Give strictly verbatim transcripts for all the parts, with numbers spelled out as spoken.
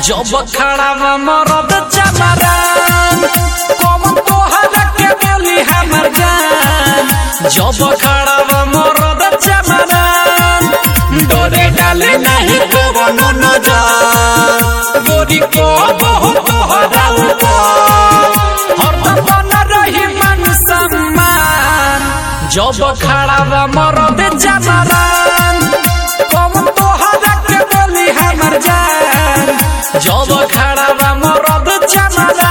जब खड़ा मरद चमरान कौन तोहरा के बोली हमर जान। जब खड़ा मरद चमरान डोरे डाले नहीं कोनो नजर गोरी को बहुत तोहरा ऊपर हरदम बना रही मान सम्मान। जब खड़ा मरद चमरान कौन तोहरा के बोली हमर जान। जब खड़ा मरद चमरान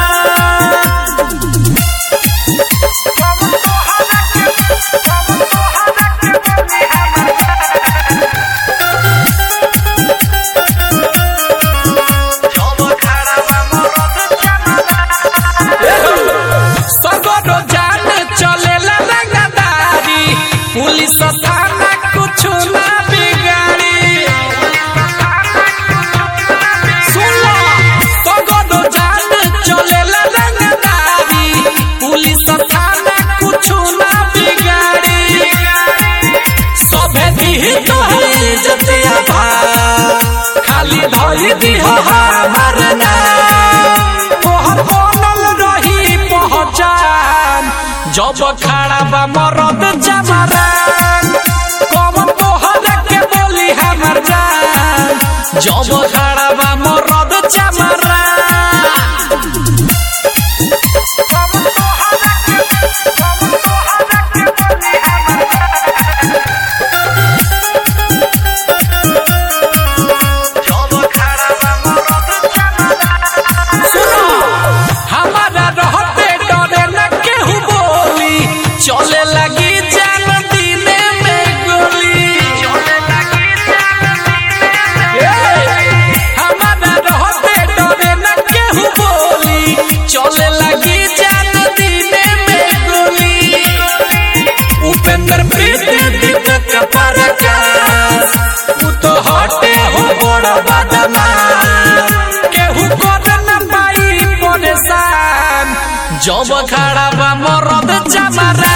सगरो जान चलेला रंगदारी पुलिस थाना कुछ ना बिगाड़ी। सुन लो सगरो जान चलेला रंगदारी पुलिस थाना कुछ ना बिगाड़ी। सभे दी तो है जतिया भा खाली धोई दी हमार नाम तोहर बनल रही पहचान। जब खड़ा बा मरद चमरान कौन तोहरा के बोली हमर जान। जब खड़ा बा मरद चमरान चले लगी जान दिने में गोली। हमारा रहते डरे न केहू बोली चले लगी जान दिने में गोली। उपेंद्र प्रीत दीपक प्रकाश उ तो हटे हो बड़ा बदमाश केहू कर न पाई परेशान। जब खड़ा बा मरद चमरान